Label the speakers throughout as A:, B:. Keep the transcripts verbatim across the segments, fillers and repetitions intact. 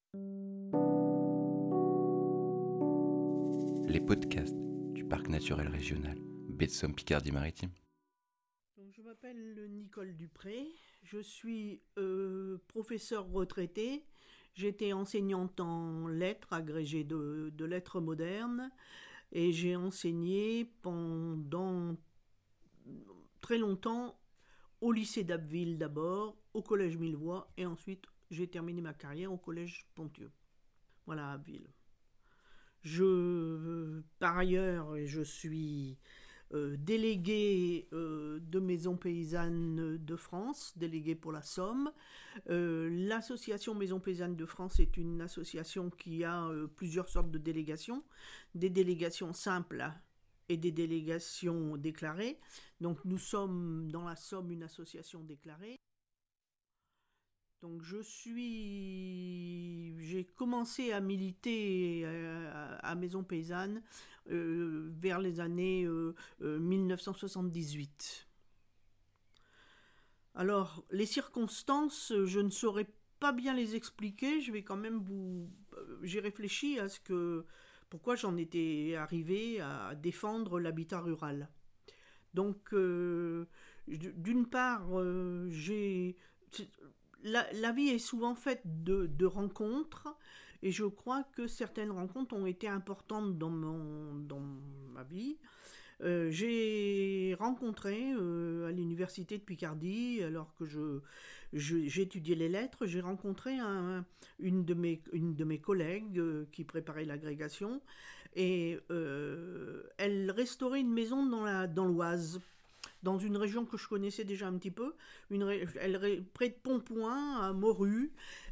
A: Les podcasts du Parc naturel régional Baie de Somme Picardie-Maritime.
B: Donc, je m'appelle Nicole Dupré, je suis euh, professeure retraitée, j'étais enseignante en lettres, agrégée de, de lettres modernes, et j'ai enseigné pendant très longtemps au lycée d'Abbeville d'abord, au collège Millevoye, et ensuite j'ai terminé ma carrière au collège Pontieux. Voilà, à Abbeville. Je, par ailleurs, je suis euh, déléguée euh, de Maisons Paysannes de France, déléguée pour la Somme. Euh, L'association Maisons Paysannes de France est une association qui a euh, plusieurs sortes de délégations, des délégations simples et des délégations déclarées. Donc nous sommes dans la Somme une association déclarée. Donc je suis, j'ai commencé à militer euh, à Maison Paysanne euh, vers les années euh, euh, mille neuf cent soixante-dix-huit. Alors les circonstances, je ne saurais pas bien les expliquer. Je vais quand même vous, euh, j'ai réfléchi à ce que, pourquoi j'en étais arrivé à défendre l'habitat rural. Donc euh, d'une part, euh, j'ai la, la vie est souvent faite de, de rencontres et je crois que certaines rencontres ont été importantes dans, mon, dans ma vie. Euh, j'ai rencontré euh, à l'université de Picardie, alors que je, je- j'étudiais les lettres, j'ai rencontré un- une, de mes, une de mes collègues euh, qui préparait l'agrégation et euh, elle restaurait une maison dans la, dans l'Oise, dans une région que je connaissais déjà un petit peu, une ré- elle, près de Pontpoint, à Morue,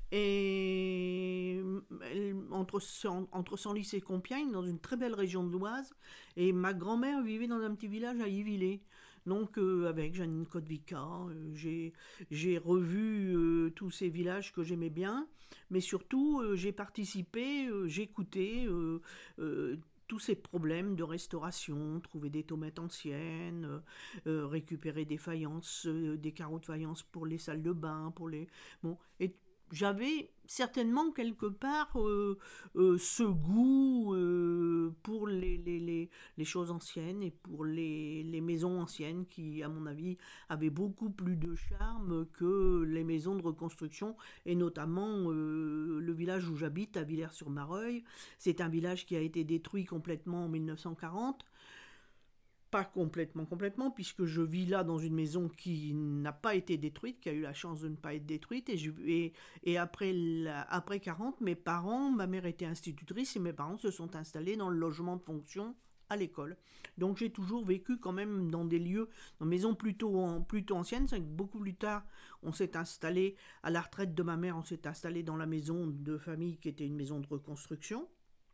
B: et elle- entre, entre Senlis et Compiègne, dans une très belle région de l'Oise. Et ma grand-mère vivait dans un petit village à Yvillé. Donc euh, avec Janine Kotwika, euh, j'ai, j'ai revu euh, tous ces villages que j'aimais bien, mais surtout euh, j'ai participé, euh, j'écoutais euh, euh, tous ces problèmes de restauration, trouver des tomates anciennes, euh, euh, récupérer des faïences, euh, des carreaux de faïence pour les salles de bain, pour les... Bon, et j'avais certainement quelque part euh, euh, ce goût euh, pour les, les, les, les choses anciennes et pour les, les maisons anciennes qui, à mon avis, avaient beaucoup plus de charme que les maisons de reconstruction et notamment euh, le village où j'habite, à Villers-sur-Mareuil. C'est un village qui a été détruit complètement en mille neuf cent quarante. Pas complètement, complètement, puisque je vis là dans une maison qui n'a pas été détruite, qui a eu la chance de ne pas être détruite. Et, je, et, et après, la, après quarante, mes parents, ma mère était institutrice et mes parents se sont installés dans le logement de fonction à l'école. Donc j'ai toujours vécu quand même dans des lieux, dans maisons plutôt, en, plutôt anciennes. C'est que beaucoup plus tard, on s'est installé, à la retraite de ma mère, on s'est installé dans la maison de famille qui était une maison de reconstruction.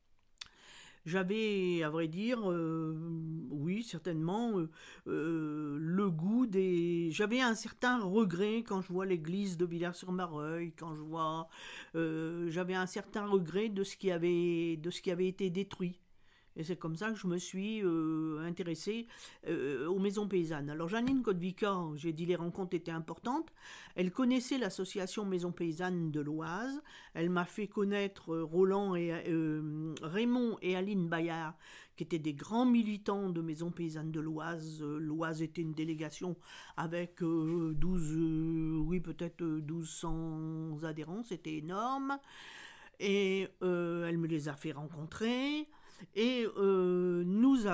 B: J'avais, à vrai dire, euh, oui, certainement, euh, euh, le goût des... J'avais un certain regret quand je vois l'église de Villers-sur-Mareuil, quand je vois... euh, j'avais un certain regret de ce qui avait, de ce qui avait été détruit. Et c'est comme ça que je me suis euh, intéressée euh, aux maisons paysannes. Alors Janine Kotwika, j'ai dit les rencontres étaient importantes. Elle connaissait l'association Maisons Paysannes de l'Oise. Elle m'a fait connaître euh, Roland et euh, Raymond et Aline Bayard, qui étaient des grands militants de Maisons Paysannes de l'Oise. Euh, L'Oise était une délégation avec euh, douze, euh, oui peut-être douze cents adhérents, c'était énorme. Et euh, elle me les a fait rencontrer. Et euh, nous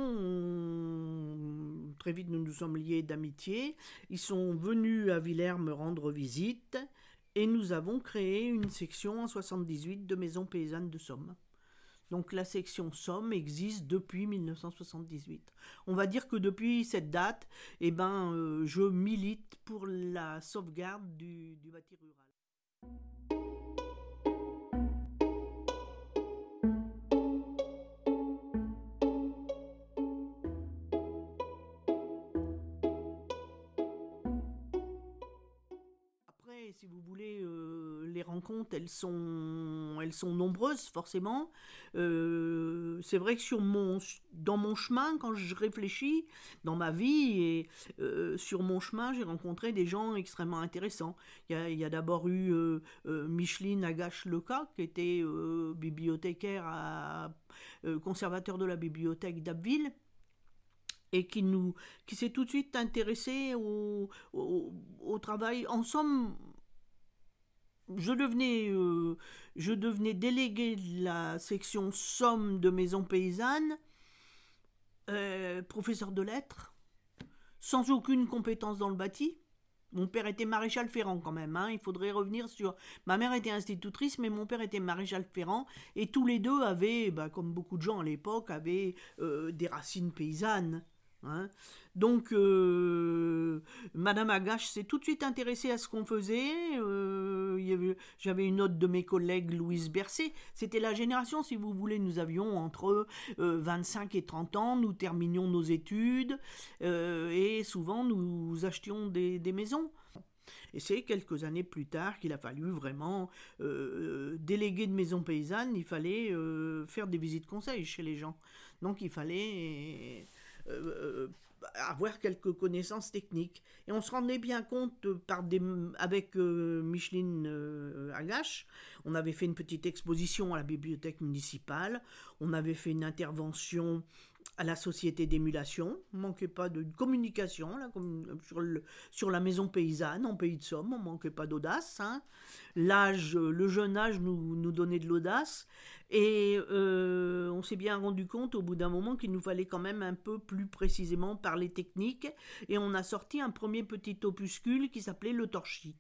B: avons, très vite nous nous sommes liés d'amitié, ils sont venus à Villers me rendre visite et nous avons créé une section en soixante-dix-huit de Maisons Paysannes de Somme. Donc la section Somme existe depuis mille neuf cent soixante-dix-huit. On va dire que depuis cette date, eh ben, euh, je milite pour la sauvegarde du, du bâti rural. Après, si vous voulez, euh, les rencontres rencontres, elles sont, elles sont nombreuses, forcément. Euh, c'est vrai que sur mon, dans mon chemin, quand je réfléchis, dans ma vie, et euh, sur mon chemin, j'ai rencontré des gens extrêmement intéressants. Il y a, il y a d'abord eu euh, euh, Micheline Agache-Leca, qui était euh, bibliothécaire, à, euh, conservateur de la bibliothèque d'Abbeville, et qui, nous, qui s'est tout de suite intéressée au, au, au travail. En somme, je devenais, euh, je devenais délégué de la section Somme de Maison Paysanne, euh, professeur de lettres, sans aucune compétence dans le bâti. Mon père était maréchal ferrant quand même, hein. Il faudrait revenir sur... Ma mère était institutrice, mais mon père était maréchal ferrant, et tous les deux avaient, bah, comme beaucoup de gens à l'époque, avaient euh, des racines paysannes. Hein. Donc, euh, Madame Agache s'est tout de suite intéressée à ce qu'on faisait. Euh, il y avait, j'avais une autre de mes collègues, Louise Bercé. C'était la génération, si vous voulez, nous avions entre euh, vingt-cinq et trente ans, nous terminions nos études euh, et souvent nous achetions des, des maisons. Et c'est quelques années plus tard qu'il a fallu vraiment euh, déléguer de maison paysanne, il fallait euh, faire des visites conseils chez les gens. Donc il fallait... Euh, avoir quelques connaissances techniques. Et on se rendait bien compte euh, par des, avec euh, Micheline euh, Agache, on avait fait une petite exposition à la bibliothèque municipale, on avait fait une intervention à la société d'émulation, on ne manquait pas de communication là, comme sur, le, sur la maison paysanne en Pays de Somme, on ne manquait pas d'audace. Hein. L'âge, le jeune âge nous, nous donnait de l'audace, et euh, on s'est bien rendu compte au bout d'un moment qu'il nous fallait quand même un peu plus précisément parler technique, et on a sorti un premier petit opuscule qui s'appelait Le Torchis.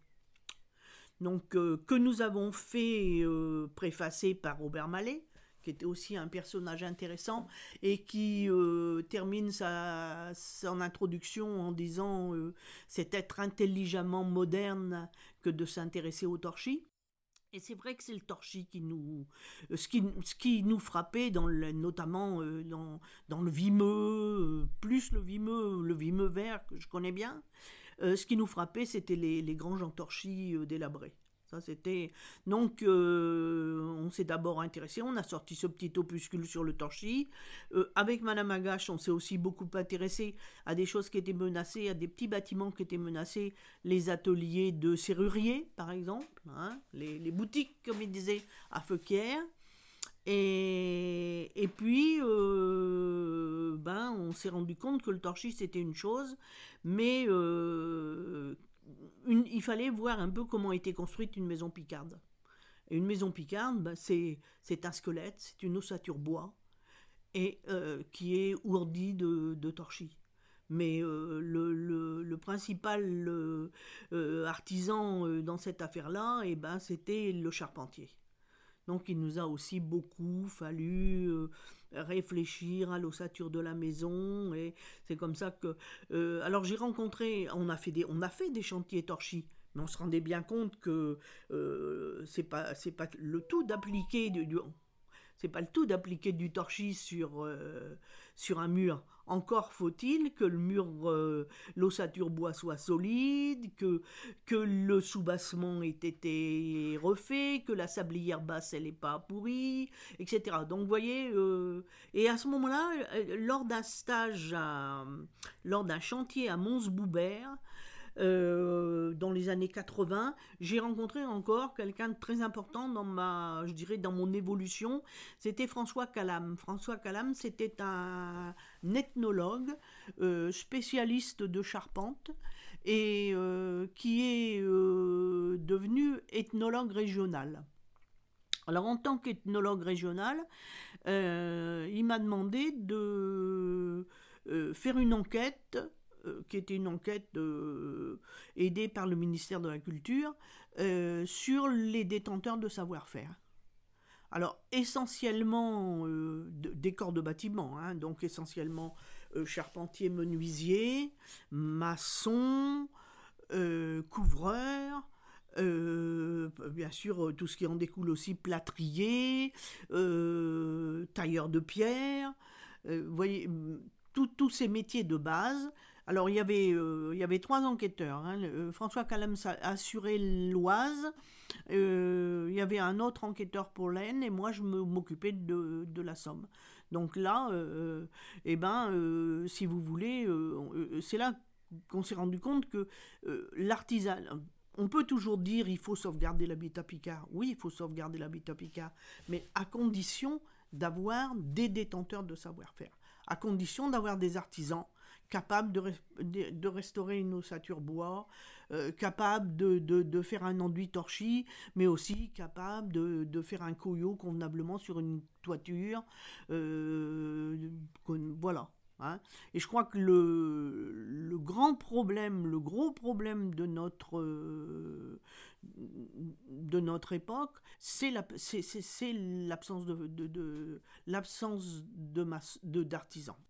B: Donc, euh, que nous avons fait euh, préfacer par Robert Mallet, qui était aussi un personnage intéressant, et qui euh, termine sa, son introduction en disant euh, « c'est être intelligemment moderne que de s'intéresser au torchis ». Et c'est vrai que c'est le torchis qui nous, ce qui, ce qui nous frappait, dans le, notamment euh, dans, dans le Vimeux, euh, plus le Vimeux, le Vimeux vert que je connais bien, euh, ce qui nous frappait, c'était les, les granges en torchis euh, délabrées. Ça, c'était... Donc, euh, on s'est d'abord intéressé, on a sorti ce petit opuscule sur le torchis. Euh, avec Madame Agache, on s'est aussi beaucoup intéressé à des choses qui étaient menacées, à des petits bâtiments qui étaient menacés, les ateliers de serruriers, par exemple, hein, les, les boutiques, comme il disait, à Feuquières. Et, et puis, euh, ben, on s'est rendu compte que le torchis, c'était une chose, mais... Euh, Une, il fallait voir un peu comment était construite une maison picarde. Et une maison picarde, ben c'est, c'est un squelette, c'est une ossature bois, et euh, qui est ourdie de, de torchis. Mais euh, le, le, le principal euh, euh, artisan euh, dans cette affaire-là, eh ben, c'était le charpentier. Donc il nous a aussi beaucoup fallu euh, réfléchir à l'ossature de la maison, et c'est comme ça que... Euh, alors j'ai rencontré, on a, fait des, on a fait des chantiers torchis, mais on se rendait bien compte que euh, c'est pas, c'est pas le tout d'appliquer du, du, c'est pas le tout d'appliquer du torchis sur, euh, sur un mur. Encore faut-il que le mur, euh, l'ossature bois soit solide, que, que le soubassement ait été refait, que la sablière basse elle n'est pas pourrie, et cetera. Donc vous voyez, euh, et à ce moment-là, lors d'un stage, à, lors d'un chantier à Mons-Boubert, Euh, dans les années quatre-vingts, j'ai rencontré encore quelqu'un de très important dans ma, je dirais, dans mon évolution. C'était François Calam. François Calam, c'était un ethnologue, euh, spécialiste de charpente, et euh, qui est euh, devenu ethnologue régional. Alors, en tant qu'ethnologue régional, euh, il m'a demandé de euh, faire une enquête, euh, qui était une enquête euh, aidée par le ministère de la Culture, euh, sur les détenteurs de savoir-faire. Alors, essentiellement euh, de, décors de bâtiments, hein, donc essentiellement euh, charpentier, menuisier, maçon, euh, couvreur, Euh, bien sûr tout ce qui en découle aussi, plâtrier, euh, tailleur de pierre, euh, vous voyez, tous ces métiers de base Alors, il y avait, euh, il y avait trois enquêteurs. Hein. Le- François Callams a assuré l'Oise. Euh, il y avait un autre enquêteur pour l'Aisne et moi, je me- m'occupais de, de la Somme. Donc là, euh, eh ben, euh, si vous voulez, euh, euh, c'est là qu'on s'est rendu compte que euh, l'artisan... On peut toujours dire il faut sauvegarder l'habitat picard. Oui, il faut sauvegarder l'habitat picard, mais à condition d'avoir des détenteurs de savoir-faire, à condition d'avoir des artisans capables de, res- de, de restaurer une ossature bois, euh, capables de, de, de faire un enduit torchis, mais aussi capables de, de faire un coyot convenablement sur une toiture. Euh, con- voilà. Hein. Et je crois que le, le grand problème, le gros problème de notre, euh, de notre époque, c'est, la, c'est, c'est, c'est l'absence de, de, de l'absence de, masse- de, d'artisans.